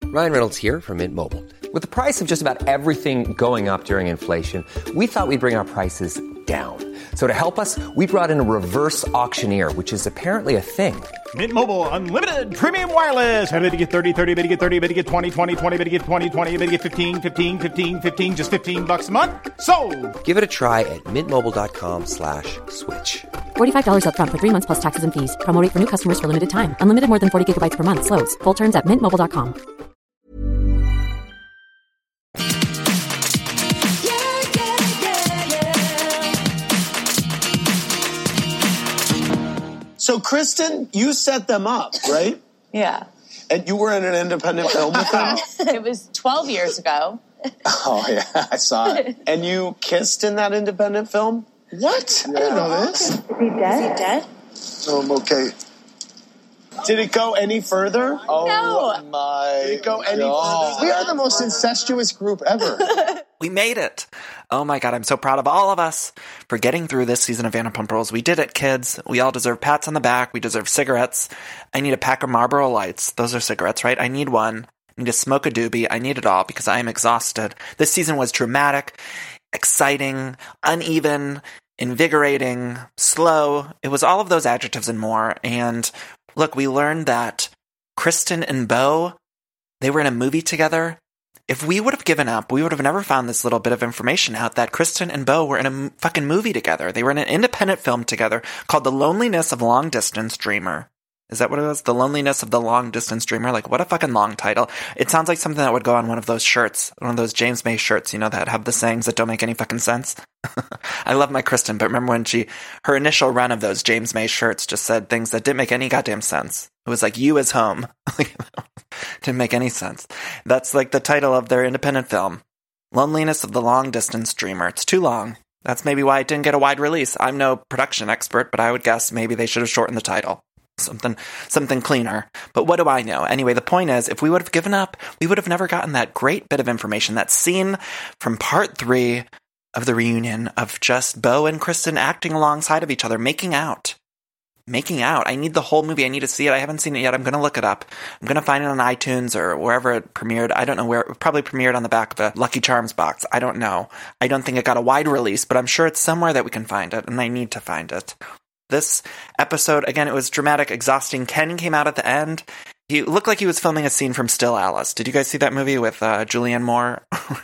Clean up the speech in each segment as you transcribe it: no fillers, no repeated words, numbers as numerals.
Ryan Reynolds here from Mint Mobile. With the price of just about everything going up during inflation, we thought we'd bring our prices down. So to help us, we brought in a reverse auctioneer, which is apparently a thing. Mint Mobile Unlimited Premium Wireless. How to get 30, 30, bit to get 30, bit to get 20, 20, 20, bit to get 20, 20, bit to get 15, 15, 15, 15, just $15 a month? Sold! Give it a try at mintmobile.com/switch. $45 up front for 3 months plus taxes and fees. Promo rate for new customers for limited time. Unlimited more than 40 gigabytes per month. Slows full terms at mintmobile.com. So, Kristen, you set them up, right? Yeah. And you were in an independent film with them? It was 12 years ago. Oh, yeah, I saw it. And you kissed in that independent film? What? Yeah. I didn't know this. Is he dead? No, I'm okay. Did it go any further? Oh, No. my Did it go any God. further? We are the most incestuous group ever. We made it. Oh my God, I'm so proud of all of us for getting through this season of Vanderpump Rules. We did it, kids. We all deserve pats on the back. We deserve cigarettes. I need a pack of Marlboro Lights. Those are cigarettes, right? I need one. I need to smoke a doobie. I need it all because I am exhausted. This season was dramatic, exciting, uneven, invigorating, slow. It was all of those adjectives and more. And look, we learned that Kristen and Beau, they were in a movie together. If we would have given up, we would have never found this little bit of information out that Kristen and Beau were in a fucking movie together. They were in an independent film together called The Loneliness of Long Distance Dreamer. Is that what it was? The Loneliness of the Long Distance Dreamer? Like, what a fucking long title. It sounds like something that would go on one of those shirts, one of those James May shirts, you know, that have the sayings that don't make any fucking sense. I love my Kristen, but remember when her initial run of those James May shirts just said things that didn't make any goddamn sense. It was like, you is home. Didn't make any sense. That's like the title of their independent film. Loneliness of the Long Distance Dreamer. It's too long. That's maybe why it didn't get a wide release. I'm no production expert, but I would guess maybe they should have shortened the title. Something cleaner. But what do I know? Anyway, the point is, if we would have given up, we would have never gotten that great bit of information, that scene from part 3 of the reunion of just Beau and Kristen acting alongside of each other, making out. I need the whole movie. I need to see it. I haven't seen it yet. I'm going to look it up. I'm going to find it on iTunes or wherever it premiered. I don't know where. It probably premiered on the back of a Lucky Charms box. I don't know. I don't think it got a wide release, but I'm sure it's somewhere that we can find it, and I need to find it. This episode, again, it was dramatic, exhausting. Ken came out at the end. He looked like he was filming a scene from Still Alice. Did you guys see that movie with Julianne Moore?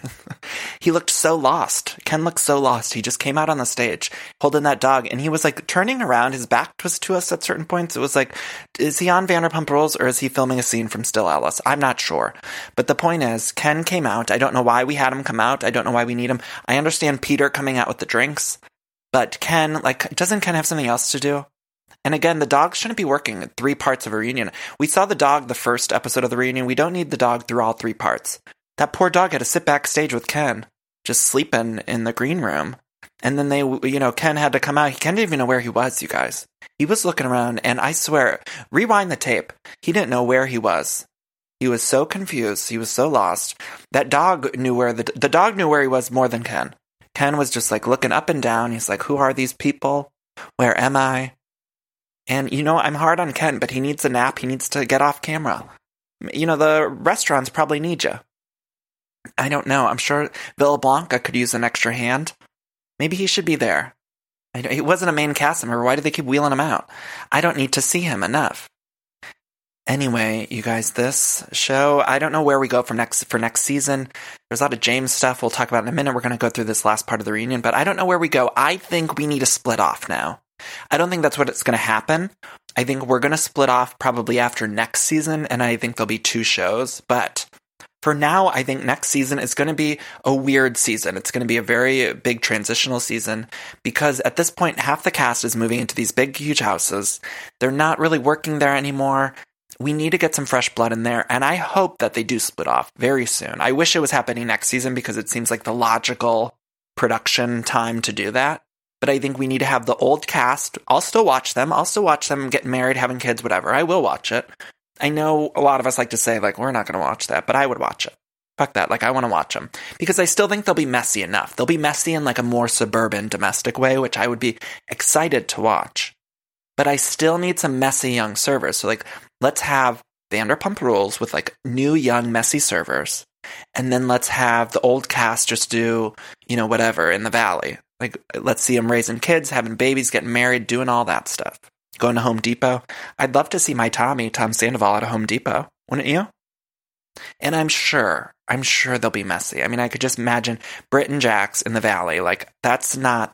He looked so lost. Ken looked so lost. He just came out on the stage holding that dog, and he was like turning around. His back was to us at certain points. It was like, is he on Vanderpump Rules or is he filming a scene from Still Alice? I'm not sure. But the point is, Ken came out. I don't know why we had him come out. I don't know why we need him. I understand Peter coming out with the drinks, but Ken, doesn't Ken have something else to do? And again, the dog shouldn't be working in 3 parts of a reunion. We saw the dog the first episode of the reunion. We don't need the dog through all 3 parts. That poor dog had to sit backstage with Ken, just sleeping in the green room. And then Ken had to come out. Ken didn't even know where he was, you guys. He was looking around, and I swear, rewind the tape. He didn't know where he was. He was so confused. He was so lost. That dog knew where the dog knew where he was more than Ken. Ken was just like looking up and down. He's like, who are these people? Where am I? And, I'm hard on Ken, but he needs a nap. He needs to get off camera. The restaurants probably need you. I don't know. I'm sure Villa Blanca could use an extra hand. Maybe he should be there. He wasn't a main cast member. Why do they keep wheeling him out? I don't need to see him enough. Anyway, you guys, this show, I don't know where we go for next season. There's a lot of James stuff we'll talk about in a minute. We're going to go through this last part of the reunion, but I don't know where we go. I think we need to split off now. I don't think that's what's going to happen. I think we're going to split off probably after next season, and I think there'll be 2 shows. But for now, I think next season is going to be a weird season. It's going to be a very big transitional season because at this point, half the cast is moving into these big, huge houses. They're not really working there anymore. We need to get some fresh blood in there, and I hope that they do split off very soon. I wish it was happening next season because it seems like the logical production time to do that. But I think we need to have the old cast. I'll still watch them. Getting married, having kids, whatever. I will watch it. I know a lot of us like to say, we're not going to watch that, but I would watch it. Fuck that. I want to watch them. Because I still think they'll be messy enough. They'll be messy in a more suburban, domestic way, which I would be excited to watch. But I still need some messy young servers. So, let's have Vanderpump Rules with like new, young, messy servers. And then let's have the old cast just do, you know, whatever in the Valley. Like, let's see them raising kids, having babies, getting married, doing all that stuff. Going to Home Depot. I'd love to see my Tom Sandoval at a Home Depot, wouldn't you? And I'm sure they'll be messy. I mean, I could just imagine Britt and Jax in the Valley. Like, there's going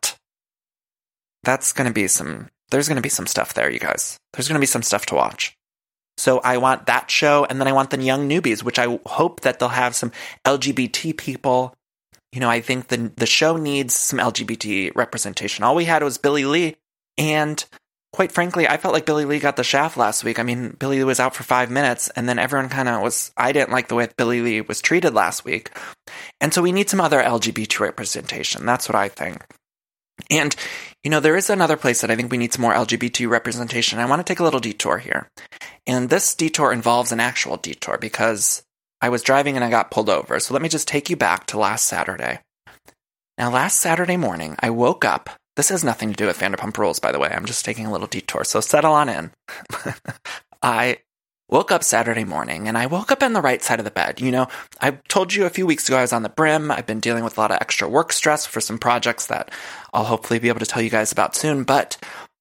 to be some stuff there, you guys. There's going to be some stuff to watch. So I want that show, and then I want the Young Newbies, which I hope that they'll have some LGBT people. You know, I think the show needs some LGBT representation. All we had was Billie Lee, and quite frankly, I felt like Billie Lee got the shaft last week. I mean, Billie Lee was out for 5 minutes, and then everyone kind of was... I didn't like the way Billie Lee was treated last week. And so we need some other LGBT representation. That's what I think. And, you know, there is another place that I think we need some more LGBT representation. I want to take a little detour here. And this detour involves an actual detour because I was driving and I got pulled over. So let me just take you back to last Saturday. Now, last Saturday morning, I woke up. This has nothing to do with Vanderpump Rules, by the way. I'm just taking a little detour, so settle on in. I woke up Saturday morning, and I woke up on the right side of the bed. You know, I told you a few weeks ago I was on the brim. I've been dealing with a lot of extra work stress for some projects that I'll hopefully be able to tell you guys about soon. But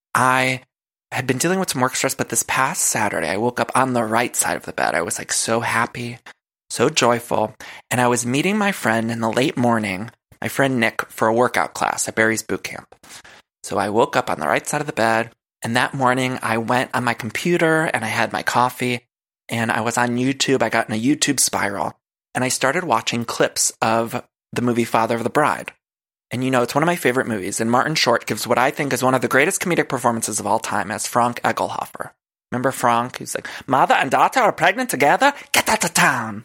I had been dealing with some work stress, but this past Saturday, I woke up on the right side of the bed. I was like so happy, so joyful, and I was meeting my friend in the late morning, my friend Nick, for a workout class at Barry's Boot Camp. So I woke up on the right side of the bed, and that morning I went on my computer and I had my coffee, and I was on YouTube. I got in a YouTube spiral, and I started watching clips of the movie Father of the Bride. And you know, it's one of my favorite movies, and Martin Short gives what I think is one of the greatest comedic performances of all time as Frank Egelhofer. Remember Frank? He's like, mother and daughter are pregnant together? Get out of town!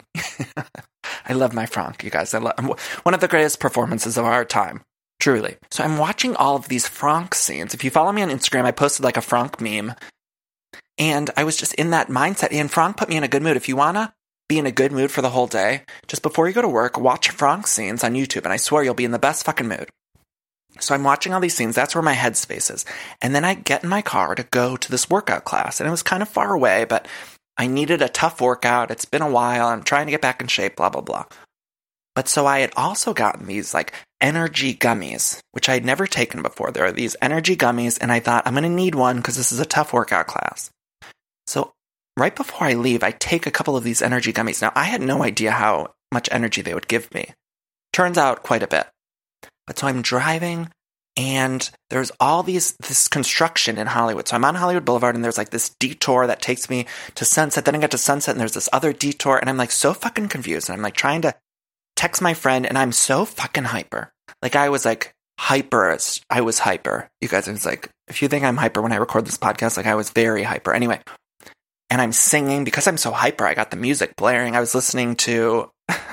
I love my Frank, you guys. One of the greatest performances of our time. Truly. So I'm watching all of these Frank scenes. If you follow me on Instagram, I posted like a Frank meme. And I was just in that mindset. And Frank put me in a good mood. If you want to be in a good mood for the whole day, just before you go to work, watch Frank scenes on YouTube. And I swear you'll be in the best fucking mood. So I'm watching all these scenes. That's where my headspace is. And then I get in my car to go to this workout class. And it was kind of far away, but I needed a tough workout. It's been a while. I'm trying to get back in shape, blah, blah, blah. But so I had also gotten these like energy gummies, which I had never taken before. There are these energy gummies, and I thought I'm going to need one because this is a tough workout class. So right before I leave, I take a couple of these energy gummies. Now, I had no idea how much energy they would give me. Turns out quite a bit. But so I'm driving, and there's all this construction in Hollywood. So I'm on Hollywood Boulevard, and there's like this detour that takes me to Sunset. Then I get to Sunset, and there's this other detour, and I'm like so fucking confused. And I'm like trying to text my friend, and I'm so fucking hyper. Like I was like hyper. I was hyper. You guys, it's like, if you think I'm hyper when I record this podcast, like I was very hyper. Anyway, and I'm singing because I'm so hyper. I got the music blaring. I was listening to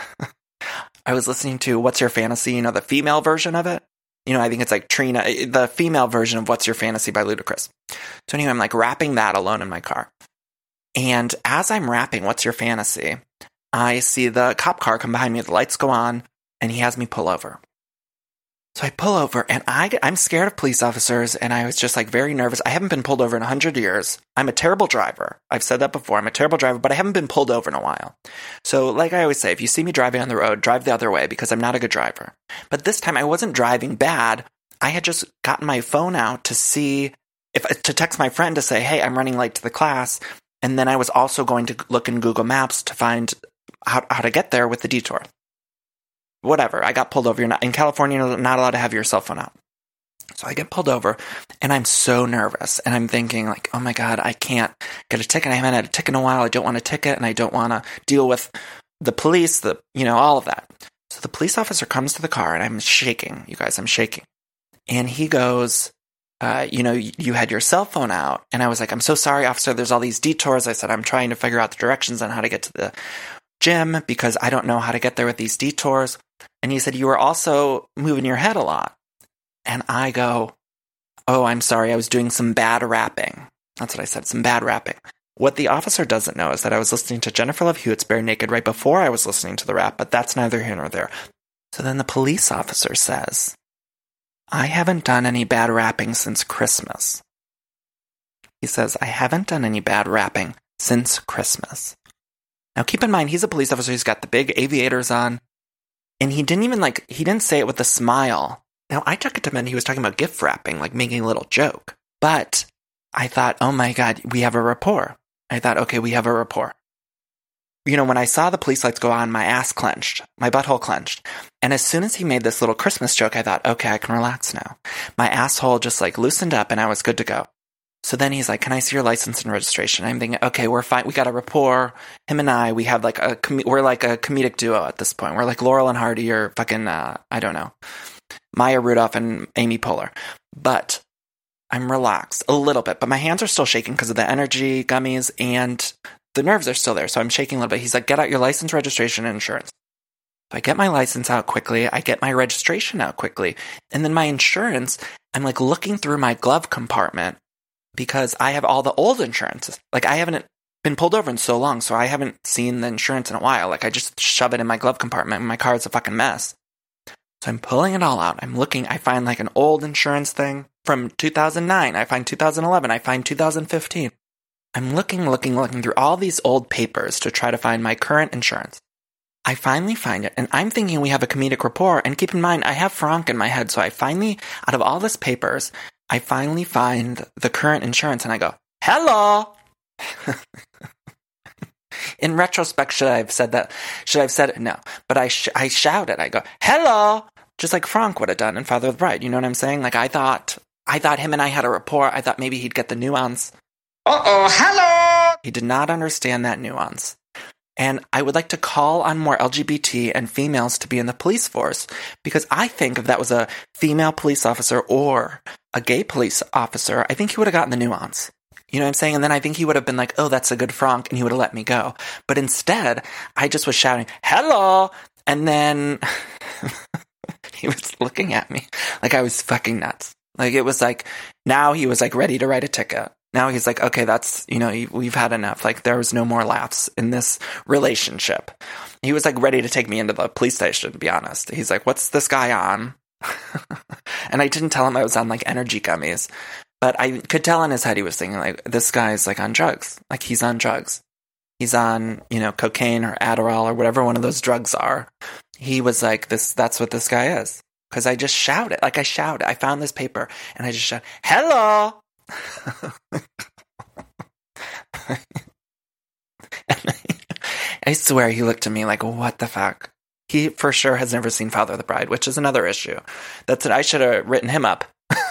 What's Your Fantasy, you know, the female version of it. You know, I think it's like Trina, the female version of What's Your Fantasy by Ludacris. So anyway, I'm like rapping that alone in my car. And as I'm rapping What's Your Fantasy, I see the cop car come behind me, the lights go on, and he has me pull over. So I pull over, and I'm scared of police officers, and I was just like very nervous. I haven't been pulled over in 100 years. I'm a terrible driver. I've said that before. I'm a terrible driver, but I haven't been pulled over in a while. So like I always say, if you see me driving on the road, drive the other way because I'm not a good driver. But this time I wasn't driving bad. I had just gotten my phone out to see to text my friend to say, hey, I'm running late to the class. And then I was also going to look in Google Maps to find how to get there with the detour. Whatever, I got pulled over. In California, you're not allowed to have your cell phone out. So I get pulled over, and I'm so nervous. And I'm thinking, like, oh my God, I can't get a ticket. I haven't had a ticket in a while. I don't want a ticket, and I don't want to deal with the police, all of that. So the police officer comes to the car, and I'm shaking. You guys, I'm shaking. And he goes, you had your cell phone out. And I was like, I'm so sorry, officer. There's all these detours. I said, I'm trying to figure out the directions on how to get to the gym because I don't know how to get there with these detours. And he said, you were also moving your head a lot. And I go, oh, I'm sorry. I was doing some bad rapping. That's what I said, some bad rapping. What the officer doesn't know is that I was listening to Jennifer Love Hewitt's Bare Naked right before I was listening to the rap, but that's neither here nor there. So then the police officer says, I haven't done any bad rapping since Christmas. He says, I haven't done any bad rapping since Christmas. Now, keep in mind, he's a police officer. He's got the big aviators on. And he didn't say it with a smile. Now, I took it to mean he was talking about gift wrapping, like making a little joke. But I thought, oh my God, we have a rapport. I thought, okay, we have a rapport. You know, when I saw the police lights go on, my ass clenched, my butthole clenched. And as soon as he made this little Christmas joke, I thought, okay, I can relax now. My asshole just like loosened up and I was good to go. So then he's like, can I see your license and registration? I'm thinking, okay, we're fine. We got a rapport. Him and I, we have like we're like a comedic duo at this point. We're like Laurel and Hardy or fucking, I don't know, Maya Rudolph and Amy Poehler. But I'm relaxed a little bit, but my hands are still shaking because of the energy gummies and the nerves are still there. So I'm shaking a little bit. He's like, get out your license, registration, and insurance. So I get my license out quickly. I get my registration out quickly. And then my insurance, I'm like looking through my glove compartment because I have all the old insurance. Like I haven't been pulled over in so long, so I haven't seen the insurance in a while. Like I just shove it in my glove compartment and my car is a fucking mess. So I'm pulling it all out. I'm looking. I find like an old insurance thing from 2009. I find 2011. I find 2015. I'm looking through all these old papers to try to find my current insurance. I finally find it, and I'm thinking we have a comedic rapport, and keep in mind, I have Franck in my head, so I finally, out of all this papers, I finally find the current insurance, and I go, hello! In retrospect, should I have said that? Should I have said it? No. But I shout it. I go, hello! Just like Franck would have done in Father of the Bride. You know what I'm saying? Like, I thought him and I had a rapport. I thought maybe he'd get the nuance. Uh-oh, hello! He did not understand that nuance. And I would like to call on more LGBT and females to be in the police force, because I think if that was a female police officer or a gay police officer, I think he would have gotten the nuance. You know what I'm saying? And then I think he would have been like, oh, that's a good Franck, and he would have let me go. But instead, I just was shouting, hello! And then he was looking at me like I was fucking nuts. Like, it was like, now he was like ready to write a ticket. Now he's like, okay, that's, you know, we've had enough. Like, there was no more laughs in this relationship. He was like ready to take me into the police station, to be honest. He's like, what's this guy on? And I didn't tell him I was on like energy gummies, but I could tell in his head he was thinking like, this guy's like on drugs. Like, he's on drugs. He's on, you know, cocaine or Adderall or whatever one of those drugs are. He was like, that's what this guy is. Because I just shouted. Like, I shouted. I found this paper and I just shouted, hello! I swear he looked at me like, what the fuck? He for sure has never seen Father of the Bride, which is another issue. That's it. I should have written him up.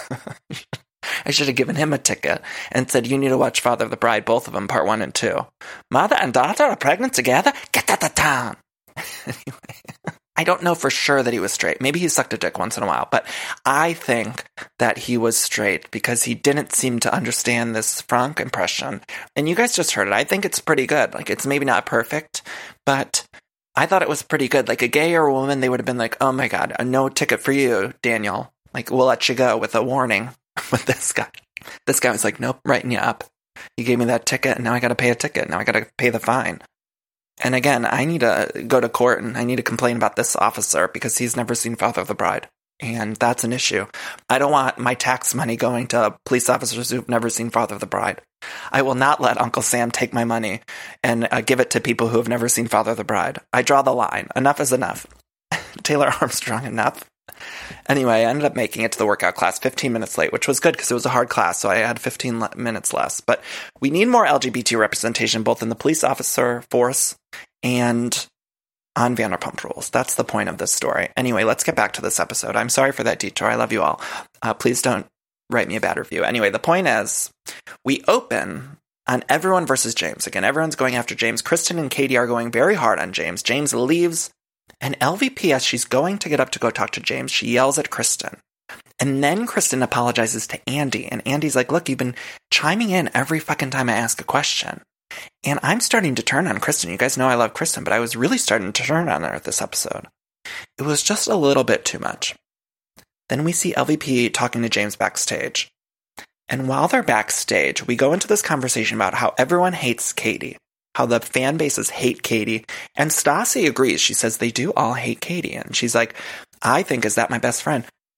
I should have given him a ticket and said, you need to watch Father of the Bride, both of them, part 1 and 2. Mother and daughter are pregnant together? Get out of town! Anyway, I don't know for sure that he was straight. Maybe he sucked a dick once in a while, but I think that he was straight because he didn't seem to understand this Franck impression. And you guys just heard it. I think it's pretty good. Like, it's maybe not perfect, but I thought it was pretty good. Like, a gay or a woman, they would have been like, oh my God, a no ticket for you, Daniel. Like, we'll let you go with a warning. But this guy was like, nope, writing you up. He gave me that ticket, and now I got to pay a ticket. Now I got to pay the fine. And again, I need to go to court and I need to complain about this officer because he's never seen Father of the Bride. And that's an issue. I don't want my tax money going to police officers who've never seen Father of the Bride. I will not let Uncle Sam take my money and give it to people who have never seen Father of the Bride. I draw the line. Enough is enough. Taylor Armstrong, enough. Anyway, I ended up making it to the workout class 15 minutes late, which was good because it was a hard class, so I had 15 minutes less. But we need more LGBT representation both in the police officer force and on Vanderpump Rules. That's the point of this story. Anyway, let's get back to this episode. I'm sorry for that detour. I love you all. Please don't write me a bad review. Anyway, the point is, we open on everyone versus James. Again, everyone's going after James. Kristen and Katie are going very hard on James. James leaves. And LVP, as she's going to get up to go talk to James, she yells at Kristen. And then Kristen apologizes to Andy. And Andy's like, look, you've been chiming in every fucking time I ask a question. And I'm starting to turn on Kristen. You guys know I love Kristen, but I was really starting to turn on her this episode. It was just a little bit too much. Then we see LVP talking to James backstage. And while they're backstage, we go into this conversation about how everyone hates Katie. How the fan bases hate Katie. And Stassi agrees. She says they do all hate Katie. And she's like, I think, is that my best friend?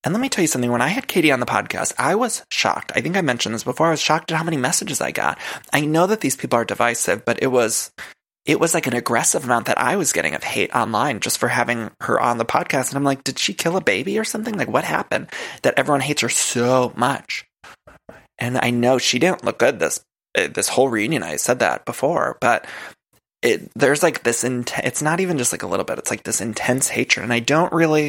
And let me tell you something. When I had Katie on the podcast, I was shocked. I think I mentioned this before. I was shocked at how many messages I got. I know that these people are divisive, but it was like an aggressive amount that I was getting of hate online just for having her on the podcast. And I'm like, did she kill a baby or something? Like, what happened that everyone hates her so much? And I know she didn't look good this whole reunion. I said that before, but there's like this, it's not even just like a little bit. It's like this intense hatred. And I don't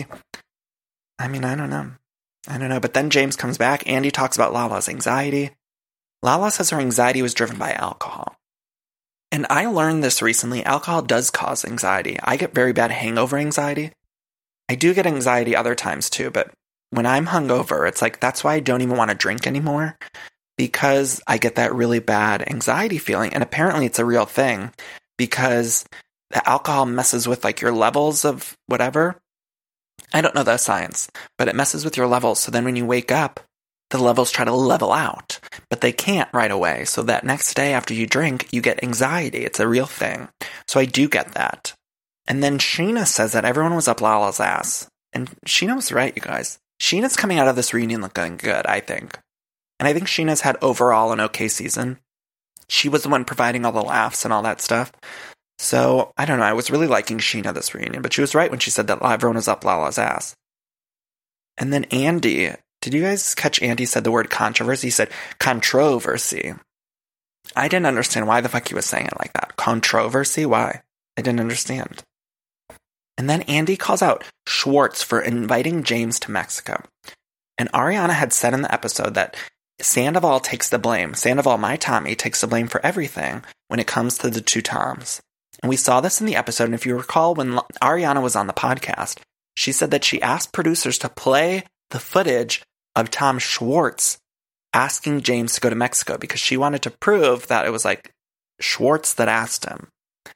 know. But then James comes back. Andy talks about Lala's anxiety. Lala says her anxiety was driven by alcohol. And I learned this recently. Alcohol does cause anxiety. I get very bad hangover anxiety. I do get anxiety other times too, but when I'm hungover, it's like, that's why I don't even want to drink anymore, because I get that really bad anxiety feeling. And apparently it's a real thing because the alcohol messes with like your levels of whatever. I don't know the science, but it messes with your levels. So then when you wake up, the levels try to level out, but they can't right away. So that next day after you drink, you get anxiety. It's a real thing. So I do get that. And then Sheena says that everyone was up Lala's ass. And Sheena was right, you guys. Sheena's coming out of this reunion looking good, I think. And I think Sheena's had overall an okay season. She was the one providing all the laughs and all that stuff. So, I don't know, I was really liking Sheena this reunion, but she was right when she said that everyone was up Lala's ass. And then Andy, did you guys catch Andy said the word controversy? He said controversy. I didn't understand why the fuck he was saying it like that. Controversy? Why? I didn't understand. And then Andy calls out Schwartz for inviting James to Mexico. And Ariana had said in the episode that Sandoval takes the blame. Sandoval, my Tommy, takes the blame for everything when it comes to the two Toms. And we saw this in the episode, and if you recall, when Ariana was on the podcast, she said that she asked producers to play the footage of Tom Schwartz asking James to go to Mexico because she wanted to prove that it was like Schwartz that asked him.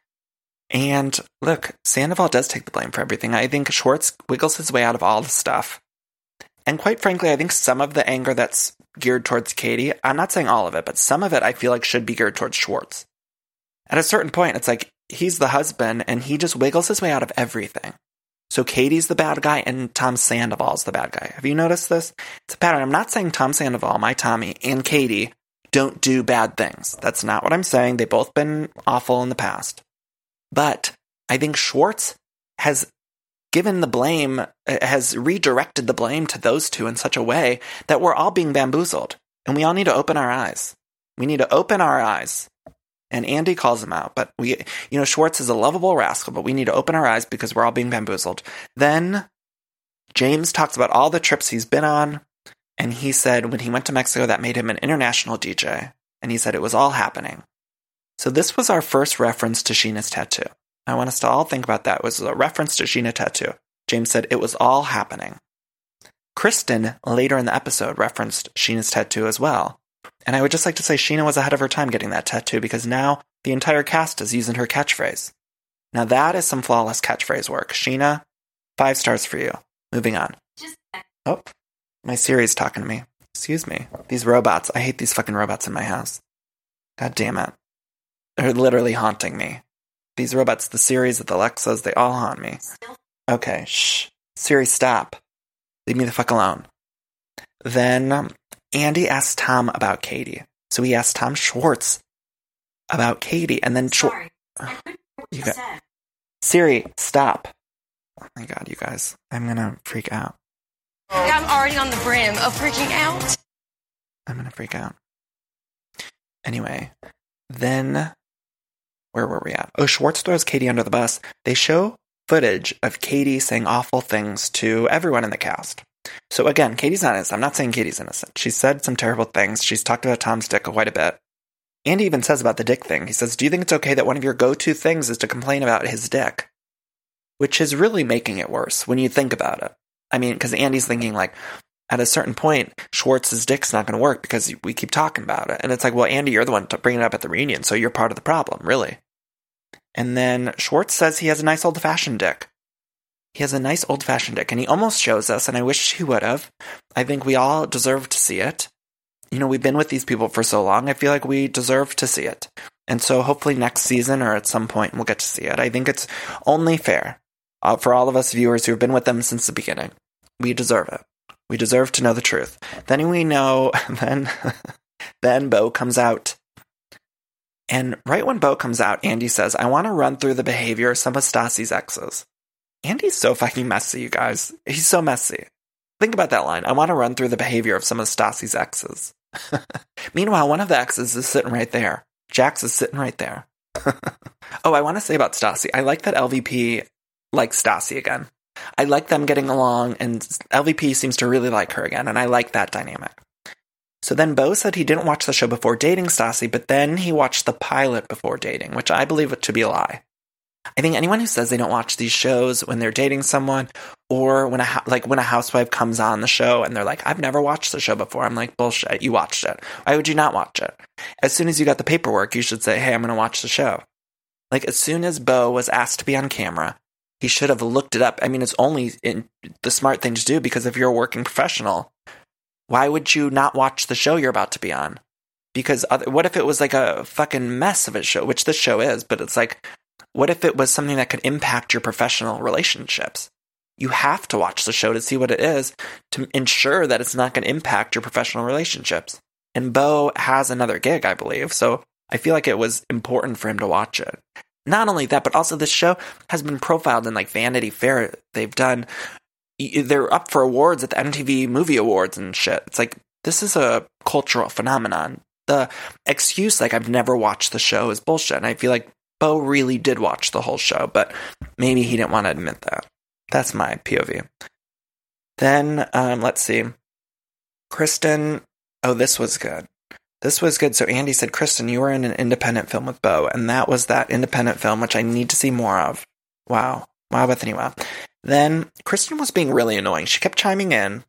And look, Sandoval does take the blame for everything. I think Schwartz wiggles his way out of all the stuff. And quite frankly, I think some of the anger that's geared towards Katie, I'm not saying all of it, but some of it I feel like should be geared towards Schwartz. At a certain point, it's like he's the husband and he just wiggles his way out of everything. So Katie's the bad guy and Tom Sandoval's the bad guy. Have you noticed this? It's a pattern. I'm not saying Tom Sandoval, my Tommy, and Katie don't do bad things. That's not what I'm saying. They've both been awful in the past. But I think Schwartz has given the blame, has redirected the blame to those two in such a way that we're all being bamboozled. And we all need to open our eyes. We need to open our eyes. And Andy calls him out. But Schwartz is a lovable rascal, but we need to open our eyes because we're all being bamboozled. Then James talks about all the trips he's been on. And he said when he went to Mexico, that made him an international DJ. And he said it was all happening. So this was our first reference to Sheena's tattoo. I want us to all think about that. It was a reference to Sheena tattoo. James said it was all happening. Kristen, later in the episode, referenced Sheena's tattoo as well. And I would just like to say Sheena was ahead of her time getting that tattoo because now the entire cast is using her catchphrase. Now that is some flawless catchphrase work. Sheena, 5 stars for you. Moving on. Oh, my Siri's talking to me. Excuse me. These robots. I hate these fucking robots in my house. God damn it. They're literally haunting me. These robots, the Siris, the Alexas, they all haunt me. Okay, shh. Siri, stop. Leave me the fuck alone. Then Andy asked Tom about Katie. So he asked Tom Schwartz about Katie. And then Siri, stop. Oh my god, you guys. I'm gonna freak out. I'm already on the brim of freaking out. I'm gonna freak out. Anyway, then where were we at? Oh, Schwartz throws Katie under the bus. They show footage of Katie saying awful things to everyone in the cast. So again, Katie's not innocent. I'm not saying Katie's innocent. She said some terrible things. She's talked about Tom's dick quite a bit. Andy even says about the dick thing. He says, do you think it's okay that one of your go-to things is to complain about his dick? Which is really making it worse when you think about it. I mean, because Andy's thinking like, at a certain point, Schwartz's dick's not going to work because we keep talking about it. And it's like, well, Andy, you're the one bringing it up at the reunion, so you're part of the problem, really. And then Schwartz says he has a nice old-fashioned dick. He has a nice old-fashioned dick, and he almost shows us, and I wish he would have. I think we all deserve to see it. We've been with these people for so long, I feel like we deserve to see it. And so hopefully next season or at some point we'll get to see it. I think it's only fair for all of us viewers who have been with them since the beginning. We deserve it. We deserve to know the truth. Then we know, then Beau comes out. And right when Beau comes out, Andy says, I want to run through the behavior of some of Stassi's exes. Andy's so fucking messy, you guys. He's so messy. Think about that line. I want to run through the behavior of some of Stassi's exes. Meanwhile, one of the exes is sitting right there. Jax is sitting right there. Oh, I want to say about Stassi. I like that LVP likes Stassi again. I like them getting along, and LVP seems to really like her again, and I like that dynamic. So then Beau said he didn't watch the show before dating Stassi, but then he watched the pilot before dating, which I believe it to be a lie. I think anyone who says they don't watch these shows when they're dating someone, or when a housewife comes on the show and they're like, I've never watched the show before. I'm like, bullshit, you watched it. Why would you not watch it? As soon as you got the paperwork, you should say, hey, I'm going to watch the show. Like, as soon as Beau was asked to be on camera, he should have looked it up. I mean, it's only the smart thing to do, because if you're a working professional, why would you not watch the show you're about to be on? Because what if it was like a fucking mess of a show, which this show is, but it's like, what if it was something that could impact your professional relationships? You have to watch the show to see what it is, to ensure that it's not going to impact your professional relationships. And Beau has another gig, I believe, so I feel like it was important for him to watch it. Not only that, but also this show has been profiled in like Vanity Fair. They're up for awards at the MTV Movie Awards and shit. It's like, this is a cultural phenomenon. The excuse, like, I've never watched the show is bullshit. And I feel like Beau really did watch the whole show, but maybe he didn't want to admit that. That's my POV. Then, let's see. Kristen, oh, this was good. This was good. So Andy said, Kristen, you were in an independent film with Beau, and that was that independent film, which I need to see more of. Wow. Wow, Bethany, wow. Then Kristen was being really annoying. She kept chiming in,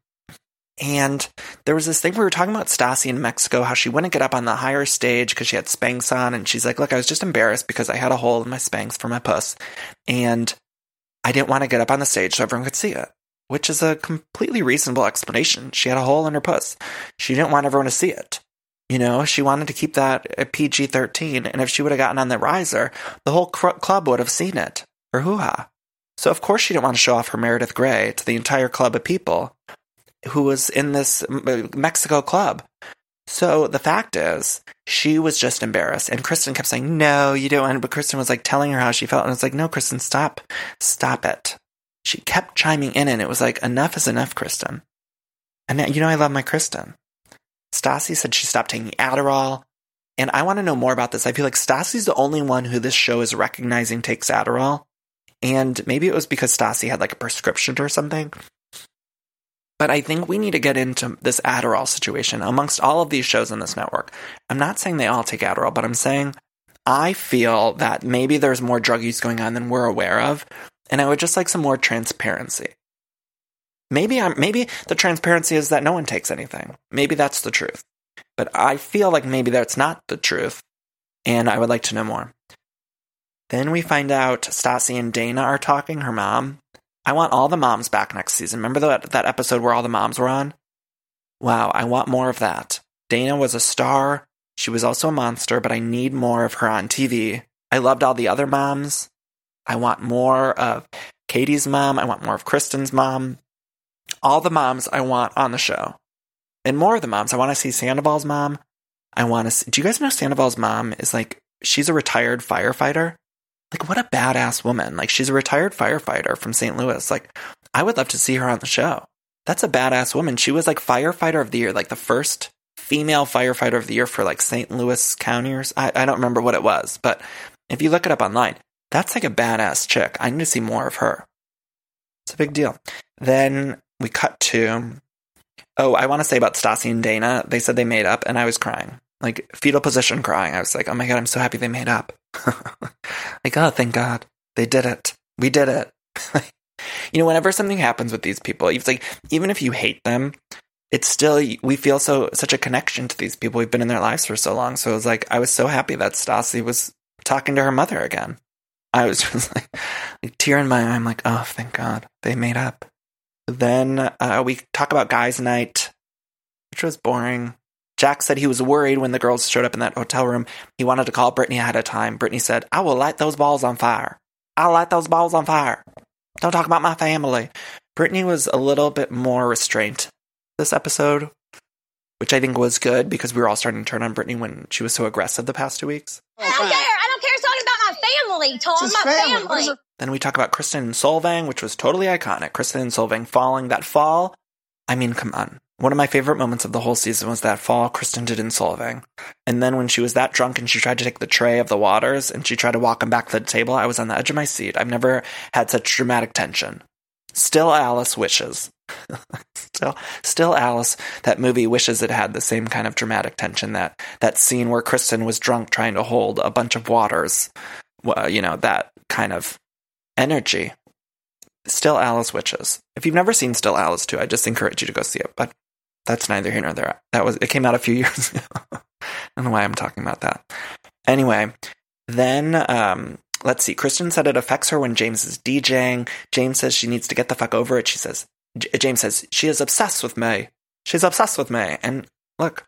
and there was this thing we were talking about Stassi in Mexico, how she wouldn't get up on the higher stage because she had Spanx on, and she's like, look, I was just embarrassed because I had a hole in my Spanx for my puss, and I didn't want to get up on the stage so everyone could see it, which is a completely reasonable explanation. She had a hole in her puss. She didn't want everyone to see it. You know, she wanted to keep that at PG-13, and if she would have gotten on the riser, the whole club would have seen it, or hoo-ha. So of course she didn't want to show off her Meredith Grey to the entire club of people who was in this Mexico club. So the fact is, she was just embarrassed, and Kristen kept saying, no, you don't. But Kristen was like telling her how she felt, and it's like, no, Kristen, stop it. She kept chiming in, and it was like, enough is enough, Kristen. And you know, I love my Kristen. Stassi said she stopped taking Adderall, and I want to know more about this. I feel like Stassi's the only one who this show is recognizing takes Adderall, and maybe it was because Stassi had like a prescription or something. But I think we need to get into this Adderall situation amongst all of these shows on this network. I'm not saying they all take Adderall, but I'm saying I feel that maybe there's more drug use going on than we're aware of, and I would just like some more transparency. Maybe the transparency is that no one takes anything. Maybe that's the truth. But I feel like maybe that's not the truth, and I would like to know more. Then we find out Stassi and Dana are talking, her mom. I want all the moms back next season. Remember that episode where all the moms were on? Wow, I want more of that. Dana was a star. She was also a monster, but I need more of her on TV. I loved all the other moms. I want more of Katie's mom. I want more of Kristen's mom. All the moms I want on the show. And more of the moms. I want to see Sandoval's mom. I want to see... Do you guys know Sandoval's mom is like... She's a retired firefighter. Like, what a badass woman. Like, she's a retired firefighter from St. Louis. Like, I would love to see her on the show. That's a badass woman. She was, like, firefighter of the year. Like, the first female firefighter of the year for, like, St. Louis County or... I don't remember what it was. But if you look it up online, that's, like, a badass chick. I need to see more of her. It's a big deal. Then we cut to... Oh, I want to say about Stassi and Dana. They said they made up, and I was crying. Like, fetal position crying. I was like, oh my God, I'm so happy they made up. Like, oh, thank God. They did it. We did it. You know, whenever something happens with these people, it's like, even if you hate them, it's still, we feel such a connection to these people. We've been in their lives for so long. So it was like, I was so happy that Stassi was talking to her mother again. I was just like tear in my eye. I'm like, oh, thank God. They made up. Then we talk about guys' night, which was boring. Jack said he was worried when the girls showed up in that hotel room. He wanted to call Brittany ahead of time. Brittany said, I will light those balls on fire. I'll light those balls on fire. Don't talk about my family. Brittany was a little bit more restrained this episode, which I think was good because we were all starting to turn on Brittany when she was so aggressive the past 2 weeks. I don't care. I don't care. It's talking about my family, Tom. It's his My family. What is family. it? Then we talk about Kristen and Solvang, which was totally iconic. Kristen and Solvang falling. That fall, I mean, come on. One of my favorite moments of the whole season was that fall Kristen did in Solvang. And then when she was that drunk and she tried to take the tray of the waters and she tried to walk him back to the table, I was on the edge of my seat. I've never had such dramatic tension. Still Alice wishes. Still Alice, that movie wishes it had the same kind of dramatic tension, that scene where Kristen was drunk trying to hold a bunch of waters. That kind of energy. Still Alice wishes. If you've never seen Still Alice 2, I just encourage you to go see it, but that's neither here nor there. It came out a few years ago. I don't know why I'm talking about that. Anyway, then let's see. Kristen said it affects her when James is DJing. James says she needs to get the fuck over it. James says, she is obsessed with me. She's obsessed with me. And look,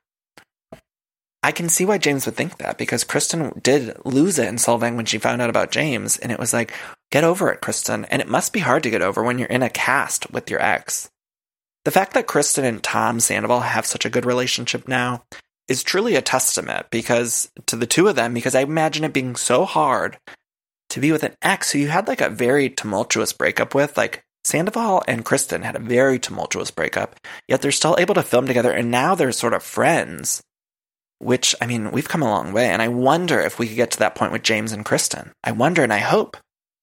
I can see why James would think that, because Kristen did lose it in Solvang when she found out about James. And it was like, get over it, Kristen. And it must be hard to get over when you're in a cast with your ex. The fact that Kristen and Tom Sandoval have such a good relationship now is truly a testament to the two of them, because I imagine it being so hard to be with an ex who you had like a very tumultuous breakup with. Like, Sandoval and Kristen had a very tumultuous breakup, yet they're still able to film together, and now they're sort of friends, which, I mean, we've come a long way, and I wonder if we could get to that point with James and Kristen. I wonder, and I hope.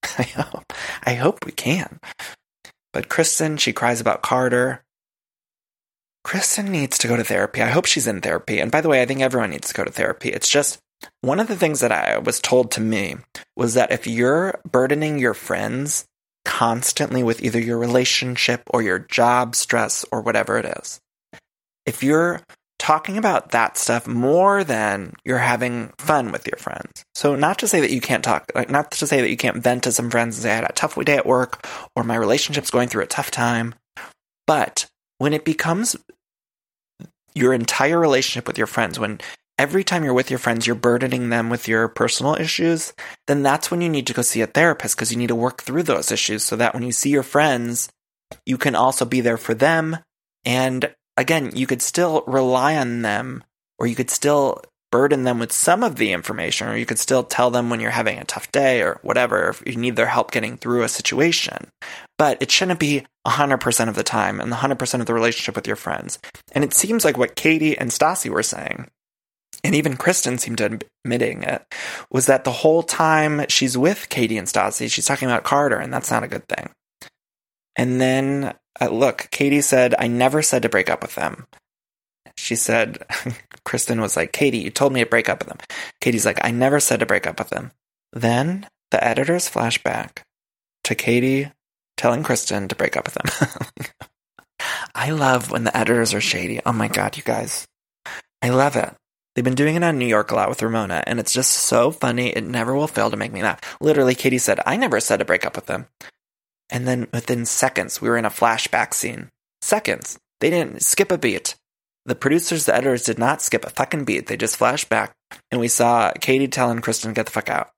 I hope we can. But Kristen, she cries about Carter. Kristen needs to go to therapy. I hope she's in therapy. And by the way, I think everyone needs to go to therapy. It's just, one of the things that I was told to me was that if you're burdening your friends constantly with either your relationship or your job stress or whatever it is, if you're talking about that stuff more than you're having fun with your friends. So not to say that you can't talk, like not to say that you can't vent to some friends and say I had a tough day at work or my relationship's going through a tough time, but when it becomes your entire relationship with your friends, when every time you're with your friends, you're burdening them with your personal issues, then that's when you need to go see a therapist, because you need to work through those issues so that when you see your friends, you can also be there for them. And again, you could still rely on them, or you could still burden them with some of the information, or you could still tell them when you're having a tough day or whatever, if you need their help getting through a situation. But it shouldn't be 100% of the time and 100% of the relationship with your friends. And it seems like what Katie and Stassi were saying, and even Kristen seemed to admitting it, was that the whole time she's with Katie and Stassi, she's talking about Carter, and that's not a good thing. And then, look, Katie said, I never said to break up with them. She said, Kristen was like, Katie, you told me to break up with them. Katie's like, I never said to break up with them. Then the editors flash back to Katie telling Kristen to break up with them. I love when the editors are shady. Oh my God, you guys. I love it. They've been doing it on New York a lot with Ramona, and it's just so funny. It never will fail to make me laugh. Literally, Katie said, I never said to break up with them. And then within seconds, we were in a flashback scene. Seconds. They didn't skip a beat. The producers, the editors did not skip a fucking beat. They just flashed back, and we saw Katie telling Kristen to get the fuck out.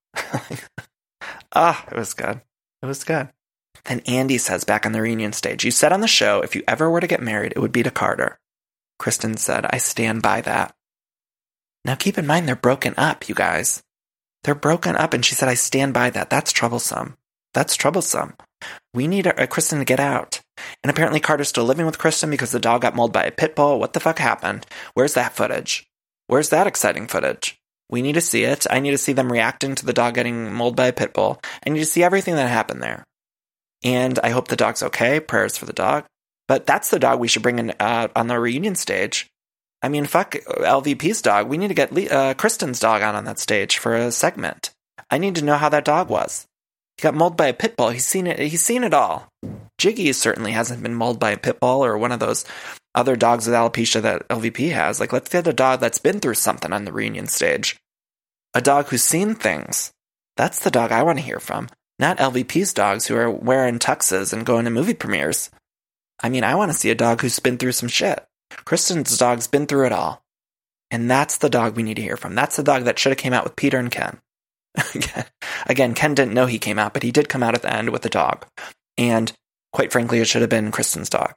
It was good. It was good. Then Andy says back on the reunion stage, you said on the show, if you ever were to get married, it would be to Carter. Kristen said, I stand by that. Now keep in mind, they're broken up, you guys. They're broken up, and she said, I stand by that. That's troublesome. That's troublesome. We need Kristen to get out. And apparently Carter's still living with Kristen because the dog got mauled by a pit bull. What the fuck happened? Where's that footage? Where's that exciting footage? We need to see it. I need to see them reacting to the dog getting mauled by a pit bull. I need to see everything that happened there. And I hope the dog's okay. Prayers for the dog. But that's the dog we should bring in on the reunion stage. I mean, fuck LVP's dog. We need to get Kristen's dog on that stage for a segment. I need to know how that dog was. He got mauled by a pit bull. He's seen it. He's seen it all. Jiggy certainly hasn't been mauled by a pit bull or one of those other dogs with alopecia that LVP has. Like, let's get a dog that's been through something on the reunion stage. A dog who's seen things. That's the dog I want to hear from. Not LVP's dogs who are wearing tuxes and going to movie premieres. I mean, I want to see a dog who's been through some shit. Kristen's dog's been through it all. And that's the dog we need to hear from. That's the dog that should have came out with Peter and Ken. Again, Ken didn't know he came out, but he did come out at the end with the dog. And quite frankly, it should have been Kristen's dog.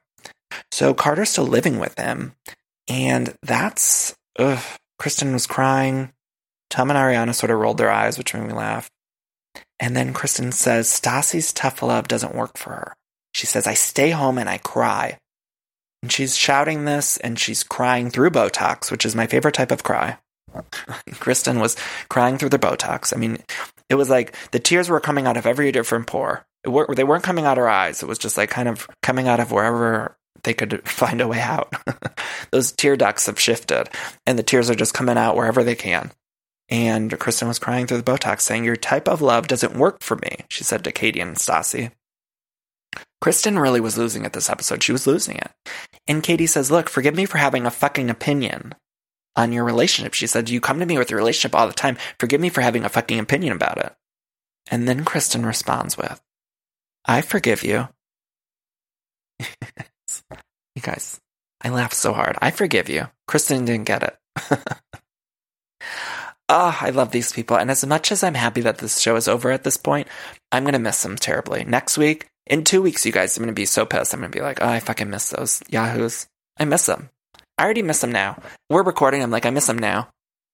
So Carter's still living with him. And that's, Kristen was crying. Tom and Ariana sort of rolled their eyes, which made me laugh. And then Kristen says, Stassi's tough love doesn't work for her. She says, I stay home and I cry. And she's shouting this and she's crying through Botox, which is my favorite type of cry. Kristen was crying through the Botox. I mean, it was like the tears were coming out of every different pore. They weren't coming out her eyes. It was just like kind of coming out of wherever they could find a way out. Those tear ducts have shifted and the tears are just coming out wherever they can. And Kristen was crying through the Botox saying, your type of love doesn't work for me, she said to Katie and Stassi. Kristen really was losing it this episode. She was losing it. And Katie says, look, forgive me for having a fucking opinion on your relationship. She said, you come to me with your relationship all the time. Forgive me for having a fucking opinion about it. And then Kristen responds with, I forgive you. You guys, I laughed so hard. I forgive you. Kristen didn't get it. I love these people. And as much as I'm happy that this show is over at this point, I'm going to miss them terribly. Next week, in 2 weeks, you guys, I'm going to be so pissed. I'm going to be like, I fucking miss those yahoos. I miss them. I already miss them now. We're recording. I'm like, I miss them now.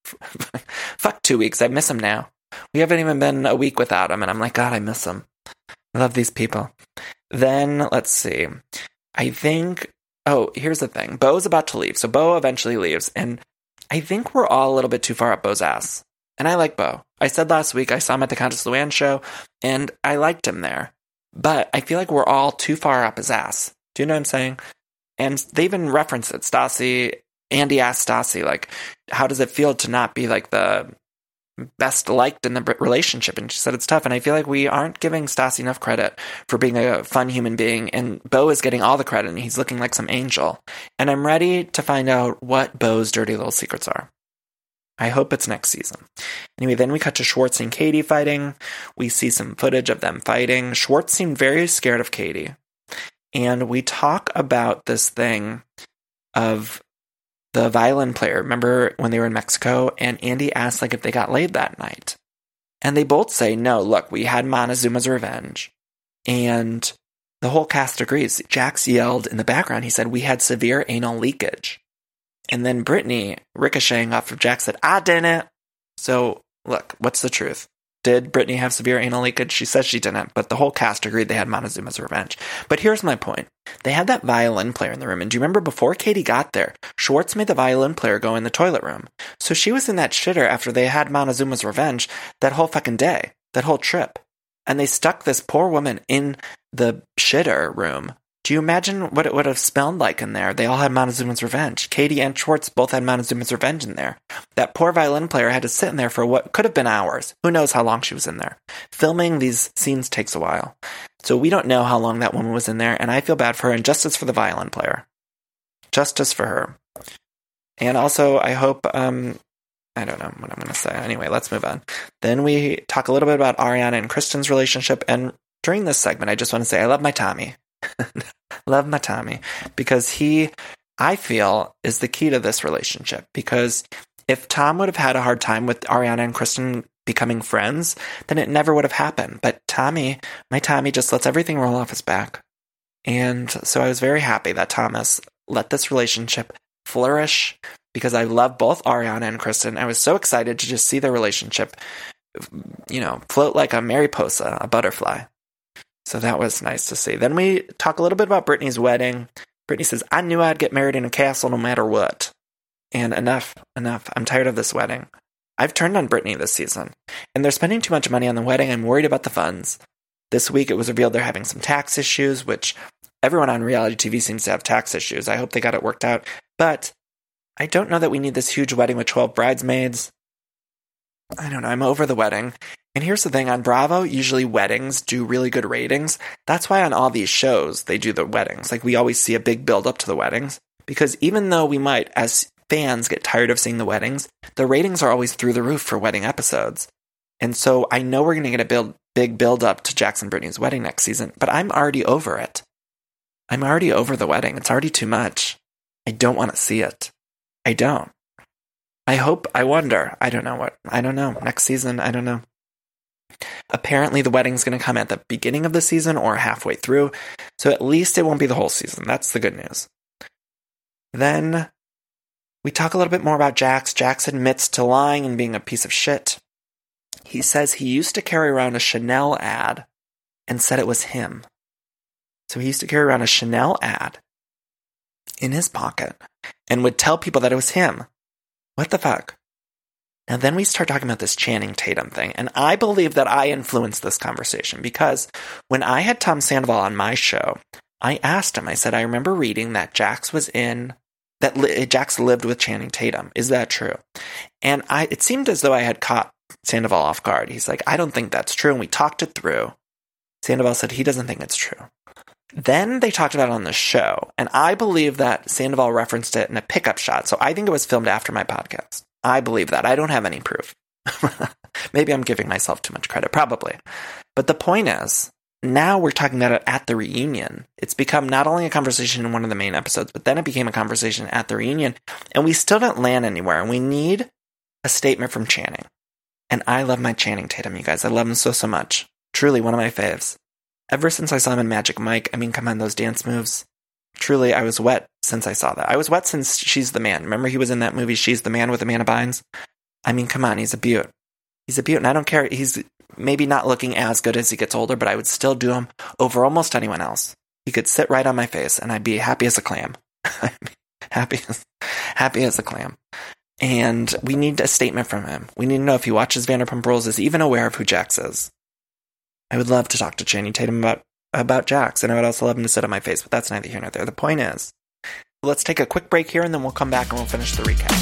Fuck 2 weeks. I miss them now. We haven't even been a week without them. And I'm like, God, I miss them. I love these people. Then, let's see. I think, here's the thing. Beau's about to leave. So Beau eventually leaves. And I think we're all a little bit too far up Beau's ass. And I like Beau. I said last week I saw him at the Countess Luann show, and I liked him there. But I feel like we're all too far up his ass. Do you know what I'm saying? And they even referenced it. Andy asked Stassi, like, how does it feel to not be like the best liked in the relationship? And she said it's tough. And I feel like we aren't giving Stassi enough credit for being a fun human being. And Beau is getting all the credit, and he's looking like some angel. And I'm ready to find out what Beau's dirty little secrets are. I hope it's next season. Anyway, then we cut to Schwartz and Katie fighting. We see some footage of them fighting. Schwartz seemed very scared of Katie. And we talk about this thing of the violin player. Remember when they were in Mexico? And Andy asked like if they got laid that night. And they both say, no, look, we had Montezuma's revenge. And the whole cast agrees. Jax yelled in the background. He said, we had severe anal leakage. And then Brittany, ricocheting off of Jax, said, I didn't. So, look, what's the truth? Did Brittany have severe anal leakage? She says she didn't, but the whole cast agreed they had Montezuma's revenge. But here's my point. They had that violin player in the room, and do you remember before Katie got there, Schwartz made the violin player go in the toilet room. So she was in that shitter after they had Montezuma's revenge that whole fucking day, that whole trip. And they stuck this poor woman in the shitter room. Do you imagine what it would have smelled like in there? They all had Montezuma's revenge. Katie and Schwartz both had Montezuma's revenge in there. That poor violin player had to sit in there for what could have been hours. Who knows how long she was in there? Filming these scenes takes a while. So we don't know how long that woman was in there, and I feel bad for her, and justice for the violin player. Justice for her. And also, I hope, I don't know what I'm going to say. Anyway, let's move on. Then we talk a little bit about Ariana and Kristen's relationship, and during this segment, I just want to say I love my Tommy. Love my Tommy, because he, I feel, is the key to this relationship. Because if Tom would have had a hard time with Ariana and Kristen becoming friends, then it never would have happened. But Tommy, my Tommy, just lets everything roll off his back. And so I was very happy that Thomas let this relationship flourish, because I love both Ariana and Kristen. I was so excited to just see their relationship, float like a Mariposa, a butterfly. So that was nice to see. Then we talk a little bit about Brittany's wedding. Brittany says, I knew I'd get married in a castle no matter what. And enough. I'm tired of this wedding. I've turned on Brittany this season. And they're spending too much money on the wedding. I'm worried about the funds. This week it was revealed they're having some tax issues, which everyone on reality TV seems to have tax issues. I hope they got it worked out. But I don't know that we need this huge wedding with 12 bridesmaids. I don't know. I'm over the wedding. And here's the thing, on Bravo, usually weddings do really good ratings. That's why on all these shows, they do the weddings. Like, we always see a big build up to the weddings. Because even though we might, as fans, get tired of seeing the weddings, the ratings are always through the roof for wedding episodes. And so I know we're going to get a big build up to Jax and Brittany's wedding next season, but I'm already over it. I'm already over the wedding. It's already too much. I don't want to see it. I don't. I wonder. I don't know. Next season, I don't know. Apparently the wedding's going to come at the beginning of the season or halfway through, so at least it won't be the whole season. That's the good news. Then we talk a little bit more about Jax. Jax admits to lying and being a piece of shit. He says he used to carry around a Chanel ad and said it was him. So he used to carry around a Chanel ad in his pocket and would tell people that it was him. What the fuck? Now then we start talking about this Channing Tatum thing, and I believe that I influenced this conversation because when I had Tom Sandoval on my show, I asked him, I said, I remember reading that Jax lived with Channing Tatum. Is that true? And it seemed as though I had caught Sandoval off guard. He's like, I don't think that's true. And we talked it through. Sandoval said he doesn't think it's true. Then they talked about it on the show, and I believe that Sandoval referenced it in a pickup shot. So I think it was filmed after my podcast. I believe that. I don't have any proof. Maybe I'm giving myself too much credit. Probably. But the point is, now we're talking about it at the reunion. It's become not only a conversation in one of the main episodes, but then it became a conversation at the reunion. And we still didn't land anywhere. And we need a statement from Channing. And I love my Channing Tatum, you guys. I love him so, so much. Truly one of my faves. Ever since I saw him in Magic Mike, I mean, come on, those dance moves. Truly, I was wet since I saw that. I was wet since She's the Man. Remember he was in that movie, She's the Man with Amanda Bynes? I mean, come on, he's a beaut. He's a beaut, and I don't care. He's maybe not looking as good as he gets older, but I would still do him over almost anyone else. He could sit right on my face, and I'd be happy as a clam. happy as a clam. And we need a statement from him. We need to know if he watches Vanderpump Rules, is even aware of who Jax is. I would love to talk to Channing Tatum about Jax, and I would also love him to sit on my face, but that's neither here nor there. The point is, let's take a quick break here, and then we'll come back and we'll finish the recap.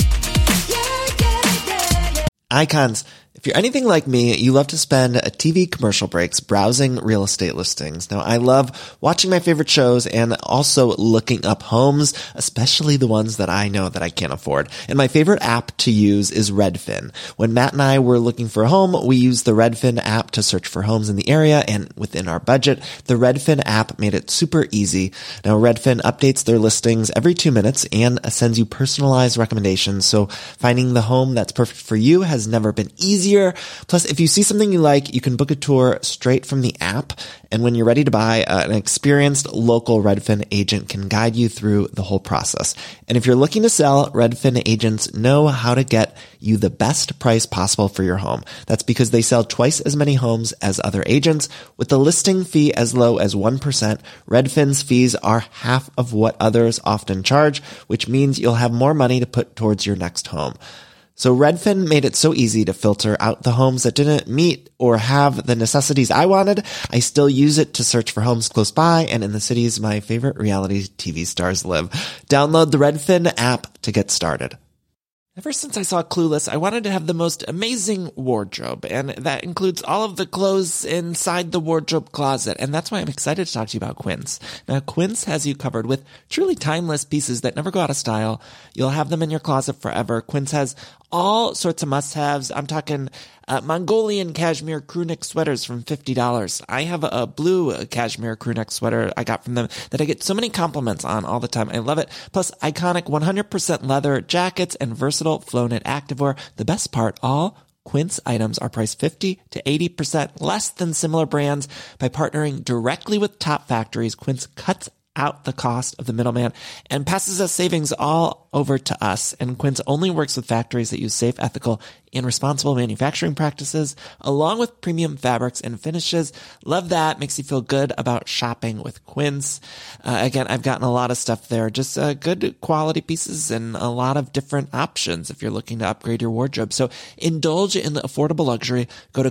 Icons. If you're anything like me, you love to spend TV commercial breaks browsing real estate listings. Now, I love watching my favorite shows and also looking up homes, especially the ones that I know that I can't afford. And my favorite app to use is Redfin. When Matt and I were looking for a home, we used the Redfin app to search for homes in the area and within our budget. The Redfin app made it super easy. Now, Redfin updates their listings every 2 minutes and sends you personalized recommendations. So finding the home that's perfect for you has never been easier. Plus, if you see something you like, you can book a tour straight from the app. And when you're ready to buy, an experienced local Redfin agent can guide you through the whole process. And if you're looking to sell, Redfin agents know how to get you the best price possible for your home. That's because they sell twice as many homes as other agents. With the listing fee as low as 1%, Redfin's fees are half of what others often charge, which means you'll have more money to put towards your next home. So Redfin made it so easy to filter out the homes that didn't meet or have the necessities I wanted. I still use it to search for homes close by and in the cities my favorite reality TV stars live. Download the Redfin app to get started. Ever since I saw Clueless, I wanted to have the most amazing wardrobe, and that includes all of the clothes inside the wardrobe closet, and that's why I'm excited to talk to you about Quince. Now, Quince has you covered with truly timeless pieces that never go out of style. You'll have them in your closet forever. Quince has all sorts of must-haves. I'm talking Mongolian cashmere crewneck sweaters from $50. I have a blue cashmere crewneck sweater I got from them that I get so many compliments on all the time. I love it. Plus, iconic 100% leather jackets and versatile flow-knit activewear. The best part, all Quince items are priced 50 to 80% less than similar brands. By partnering directly with top factories, Quince cuts out the cost of the middleman and passes us savings all over to us. And Quince only works with factories that use safe, ethical, and responsible manufacturing practices, along with premium fabrics and finishes. Love that. Makes you feel good about shopping with Quince. Again, I've gotten a lot of stuff there, just good quality pieces and a lot of different options if you're looking to upgrade your wardrobe. So indulge in the affordable luxury. Go to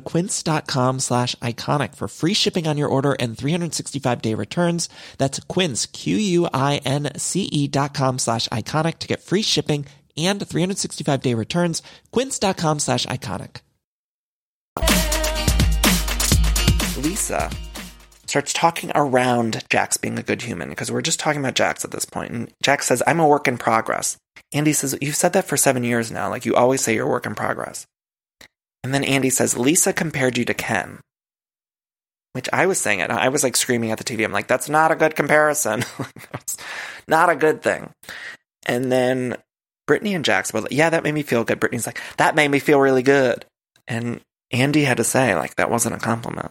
quince.com/iconic for free shipping on your order and 365-day returns. That's Quince, QUINCE.com/iconic to get free shipping and 365-day returns. Quince.com/iconic. Lisa starts talking around Jax being a good human, because we're just talking about Jax at this point. And Jax says, I'm a work in progress. Andy says, you've said that for 7 years now. Like, you always say you're a work in progress. And then Andy says, Lisa compared you to Ken. Which I was saying it. I was like screaming at the TV. I'm like, that's not a good comparison. That's not a good thing. And then Brittany and Jax were like, yeah, that made me feel good. Brittany's like, that made me feel really good. And Andy had to say, like, that wasn't a compliment.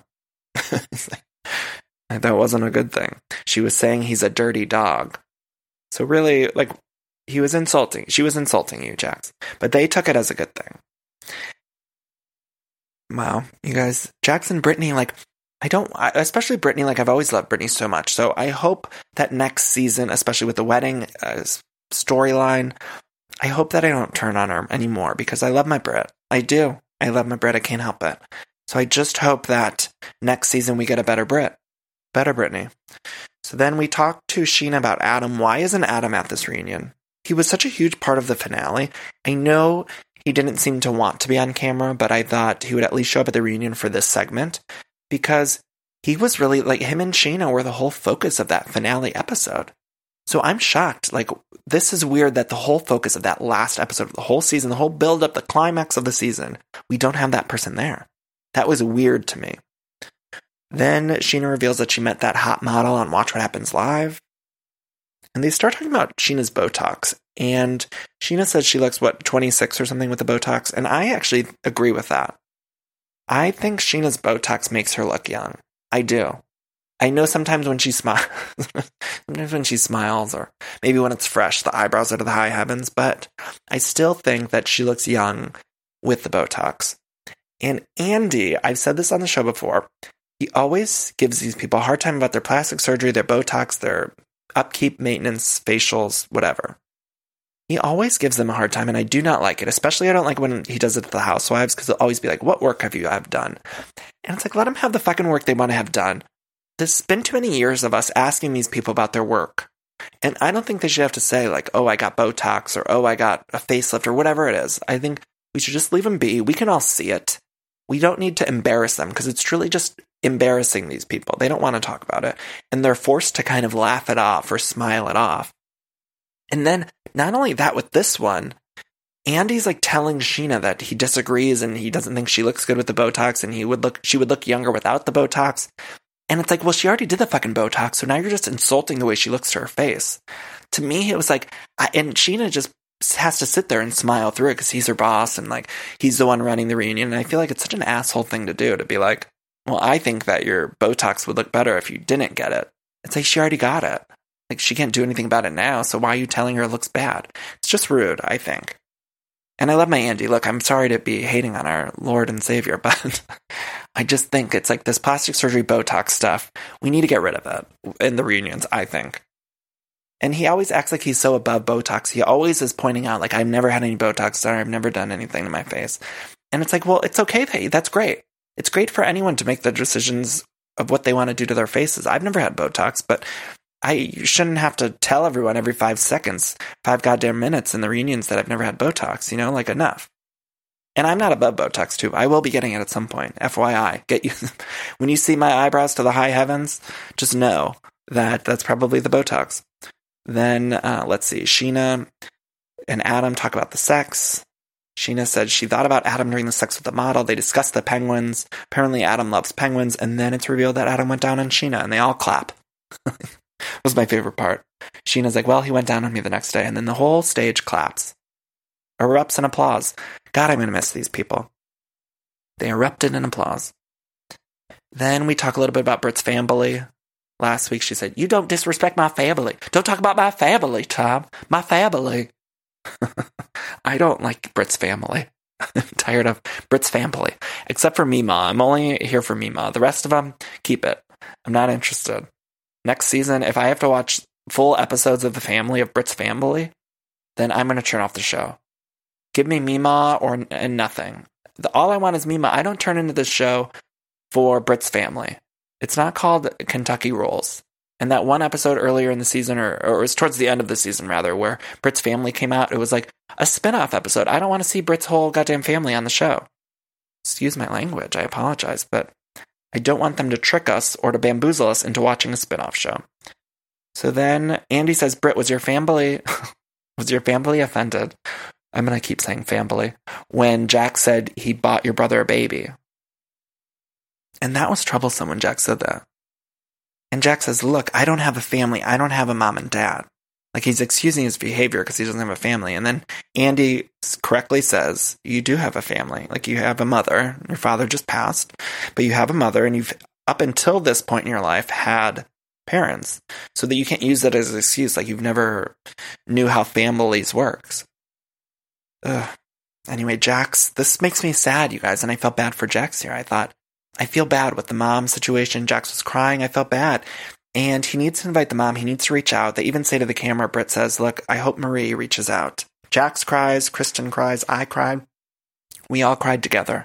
That wasn't a good thing. She was saying he's a dirty dog. So really, like, she was insulting you, Jax. But they took it as a good thing. Wow, you guys, Jax and Brittany, like, especially Brittany, like, I've always loved Brittany so much. So I hope that next season, especially with the wedding storyline, I hope that I don't turn on her anymore, because I love my Brit. I do. I love my Brit. I can't help it. So I just hope that next season we get a better Brit. Better Brittany. So then we talked to Sheena about Adam. Why isn't Adam at this reunion? He was such a huge part of the finale. I know he didn't seem to want to be on camera, but I thought he would at least show up at the reunion for this segment, because he was really, like, him and Sheena were the whole focus of that finale episode. So I'm shocked. Like, this is weird that the whole focus of that last episode of the whole season, the whole build-up, the climax of the season, we don't have that person there. That was weird to me. Then Sheena reveals that she met that hot model on Watch What Happens Live. And they start talking about Sheena's Botox. And Sheena says she looks, 26 or something with the Botox? And I actually agree with that. I think Sheena's Botox makes her look young. I do. I know sometimes when she smiles, or maybe when it's fresh, the eyebrows are to the high heavens, but I still think that she looks young with the Botox. And Andy, I've said this on the show before, he always gives these people a hard time about their plastic surgery, their Botox, their upkeep, maintenance, facials, whatever. He always gives them a hard time, and I do not like it. Especially I don't like when he does it to the housewives, because he'll always be like, what work have you done? And it's like, let them have the fucking work they want to have done. There's been too many years of us asking these people about their work. And I don't think they should have to say, like, oh, I got Botox, or oh, I got a facelift, or whatever it is. I think we should just leave them be. We can all see it. We don't need to embarrass them, because it's truly just embarrassing these people. They don't want to talk about it. And they're forced to kind of laugh it off or smile it off. And then, not only that, with this one, Andy's like telling Sheena that he disagrees and he doesn't think she looks good with the Botox, and she would look younger without the Botox. And it's like, well, she already did the fucking Botox, so now you're just insulting the way she looks to her face. To me, it was like, and Sheena just has to sit there and smile through it because he's her boss and, like, he's the one running the reunion. And I feel like it's such an asshole thing to do, to be like, well, I think that your Botox would look better if you didn't get it. It's like, she already got it. Like, she can't do anything about it now, so why are you telling her it looks bad? It's just rude, I think. And I love my Andy. Look, I'm sorry to be hating on our Lord and Savior, but I just think it's like this plastic surgery Botox stuff. We need to get rid of it in the reunions, I think. And he always acts like he's so above Botox. He always is pointing out, like, I've never had any Botox done. I've never done anything to my face. And it's like, well, it's okay. That's great. It's great for anyone to make the decisions of what they want to do to their faces. I've never had Botox, but you shouldn't have to tell everyone every 5 seconds, 5 goddamn minutes in the reunions that I've never had Botox, like, enough. And I'm not above Botox, too. I will be getting it at some point. FYI. When you see my eyebrows to the high heavens, just know that that's probably the Botox. Then, let's see, Sheena and Adam talk about the sex. Sheena said she thought about Adam during the sex with the model. They discussed the penguins. Apparently Adam loves penguins. And then it's revealed that Adam went down on Sheena, and they all clap. Was my favorite part. Sheena's like, well, he went down on me the next day. And then the whole stage claps. Erupts in applause. God, I'm going to miss these people. They erupted in applause. Then we talk a little bit about Britt's family. Last week she said, you don't disrespect my family. Don't talk about my family, Tom. My family. I don't like Britt's family. I'm tired of Britt's family. Except for Mima. I'm only here for Mima. The rest of them, keep it. I'm not interested. Next season, if I have to watch full episodes of the family of Britt's family, then I'm going to turn off the show. Give me Mima and nothing. All I want is Mima. I don't turn into this show for Britt's family. It's not called Kentucky Rules. And that one episode earlier in the season, or it was towards the end of the season, rather, where Britt's family came out, it was like a spin-off episode. I don't want to see Britt's whole goddamn family on the show. Excuse my language. I apologize, but I don't want them to trick us or to bamboozle us into watching a spin-off show. So then Andy says, Britt, was your family offended? I'm going to keep saying family. When Jack said he bought your brother a baby. And that was troublesome when Jack said that. And Jack says, look, I don't have a family. I don't have a mom and dad. Like, he's excusing his behavior because he doesn't have a family. And then Andy correctly says, you do have a family. Like, you have a mother. Your father just passed, but you have a mother, and you've, up until this point in your life, had parents. So that you can't use that as an excuse. Like, you've never knew how families works. Ugh. Anyway, Jax, this makes me sad, you guys, and I felt bad for Jax here. I thought, I feel bad with the mom situation. Jax was crying. I felt bad. And he needs to invite the mom. He needs to reach out. They even say to the camera, Britt says, look, I hope Marie reaches out. Jax cries. Kristen cries. I cried. We all cried together.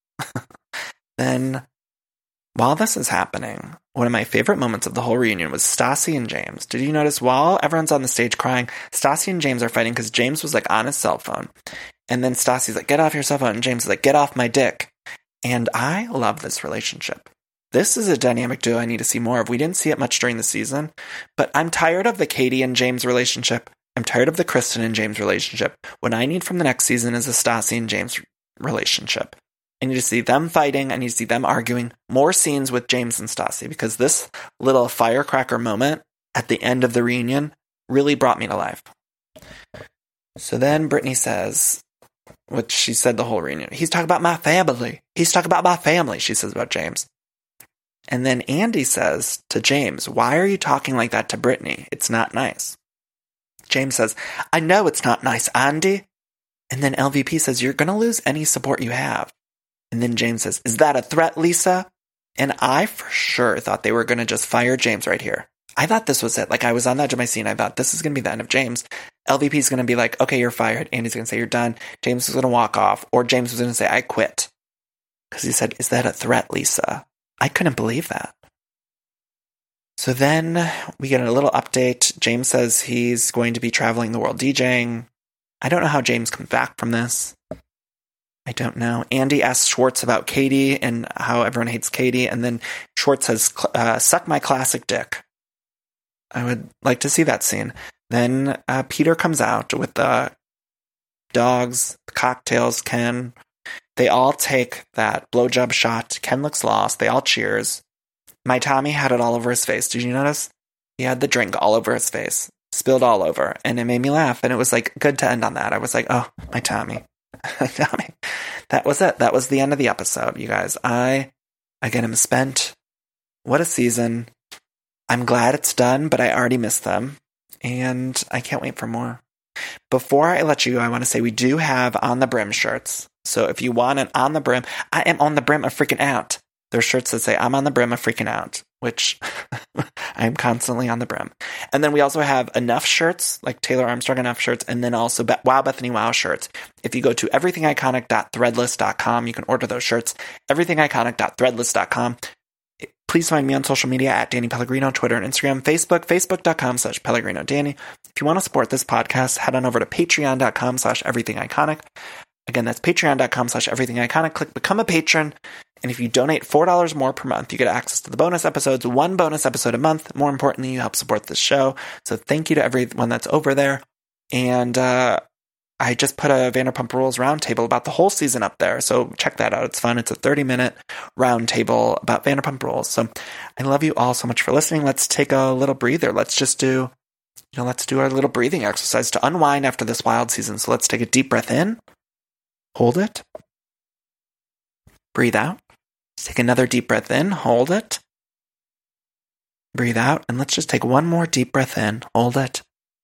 Then, while this is happening, one of my favorite moments of the whole reunion was Stassi and James. Did you notice while everyone's on the stage crying, Stassi and James are fighting because James was like on his cell phone. And then Stassi's like, get off your cell phone. And James is like, get off my dick. And I love this relationship. This is a dynamic duo I need to see more of. We didn't see it much during the season, but I'm tired of the Katie and James relationship. I'm tired of the Kristen and James relationship. What I need from the next season is a Stassi and James relationship. I need to see them fighting. I need to see them arguing. More scenes with James and Stassi, because this little firecracker moment at the end of the reunion really brought me to life. So then Brittany says, what she said the whole reunion, he's talking about my family. He's talking about my family, she says about James. And then Andy says to James, why are you talking like that to Brittany? It's not nice. James says, I know it's not nice, Andy. And then LVP says, you're going to lose any support you have. And then James says, is that a threat, Lisa? And I for sure thought they were going to just fire James right here. I thought this was it. Like, I was on the edge of my seat. I thought this is going to be the end of James. LVP is going to be like, okay, you're fired. Andy's going to say you're done. James is going to walk off. Or James was going to say, I quit. Because he said, is that a threat, Lisa? I couldn't believe that. So then we get a little update. James says he's going to be traveling the world DJing. I don't know how James comes back from this. I don't know. Andy asks Schwartz about Katie and how everyone hates Katie. And then Schwartz says, suck my classic dick. I would like to see that scene. Then Peter comes out with the dogs, cocktails, Ken. They all take that blowjob shot. Ken looks lost. They all cheers. My Tommy had it all over his face. Did you notice? He had the drink all over his face. Spilled all over. And it made me laugh. And it was like good to end on that. I was like, oh, my Tommy. Tommy. That was it. That was the end of the episode, you guys. I am spent. What a season. I'm glad it's done, but I already missed them. And I can't wait for more. Before I let you go, I want to say we do have On the Brim shirts. So if you want an On the Brim, I am on the brim of freaking out. There's shirts that say, I'm on the brim of freaking out, which I am constantly on the brim. And then we also have Enough shirts, like Taylor Armstrong Enough shirts, and then also Wow Bethany Wow shirts. If you go to everythingiconic.threadless.com, you can order those shirts. Everythingiconic.threadless.com. Please find me on social media at Danny Pellegrino, Twitter and Instagram, Facebook, facebook.com/Pellegrino Danny. If you want to support this podcast, head on over to patreon.com/everythingiconic. Again, that's patreon.com/everythingiconic. Click Become a Patron. And if you donate $4 more per month, you get access to the bonus episodes, one bonus episode a month. More importantly, you help support this show. So thank you to everyone that's over there. And I just put a Vanderpump Rules roundtable about the whole season up there. So check that out. It's fun. It's a 30-minute roundtable about Vanderpump Rules. So I love you all so much for listening. Let's take a little breather. Let's just do, let's do our little breathing exercise to unwind after this wild season. So let's take a deep breath in. Hold it. Breathe out. Let's take another deep breath in. Hold it. Breathe out. And let's just take one more deep breath in. Hold it.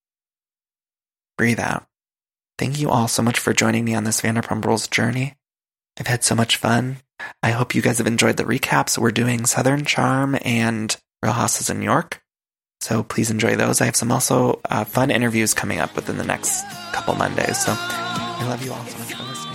Breathe out. Thank you all so much for joining me on this Vanderpump Rules journey. I've had so much fun. I hope you guys have enjoyed the recaps. We're doing Southern Charm and Real Houses in New York. So please enjoy those. I have some also fun interviews coming up within the next couple Mondays. So I love you all so much for listening.